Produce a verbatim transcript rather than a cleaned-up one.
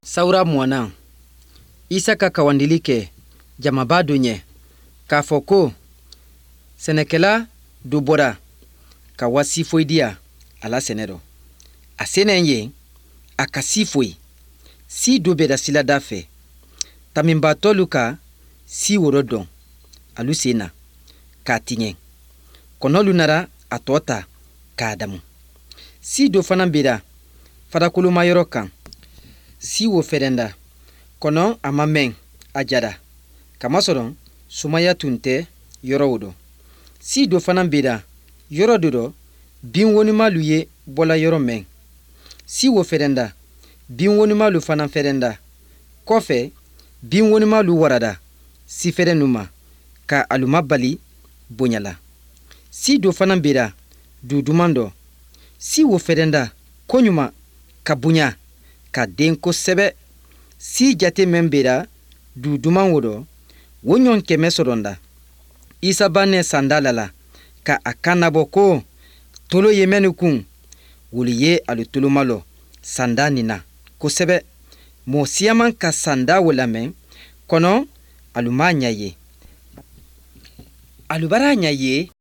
Saura mwana Isa ka kawandili kɛ jamaba dɔ ɲɛ k'a fɔ ko sɛnɛkɛla dɔ bɔra ka wasi foyi diya a la sɛnɛ rɔ. A senen ye a ka si foyi si dɔ bɛda silada fɛ taminbatɔlu ka si woro dɔn alu sen na k'a tiɲɛ kɔnɔlu nara a tɔ ta k'a damu. Si dɔ fana bɛda farakolomayɔrɔ kan si wo fɛrɛnda kɔnɔ a ma mɛn a jara kamasɔrɔ sumaya tun tɛ yɔrɔ o dɔ. Si dɔ fana bɛda yɔrɔ dɔ dɔ bin wonimalu ye bɔla yɔrɔ mɛn. Si wo fɛrɛnda bin wonimalu fana fɛrɛnda kɔfɛ bin wonimalu warada si fɛrɛnu ma ka aluma bali bonyala. Si dɔ fana bɛda duduman dɔ si wo fɛrɛnda koɲuma ka bonya ka den kosɛbɛ. Si jate men bɛda duduman wo dɔ wo ɲɔn kɛmɛ sɔrɔnda. Isa banɛ sandala la ka a kan nabɔ ko tolo ye mɛnu kun wuli ye alu toloma lɔ sanda nin na kosɛbɛ. Mɔɔ siyaman ka sanda wo lamɛn kɔnɔ alu m'a ɲa ye. Alu bara ɲa ye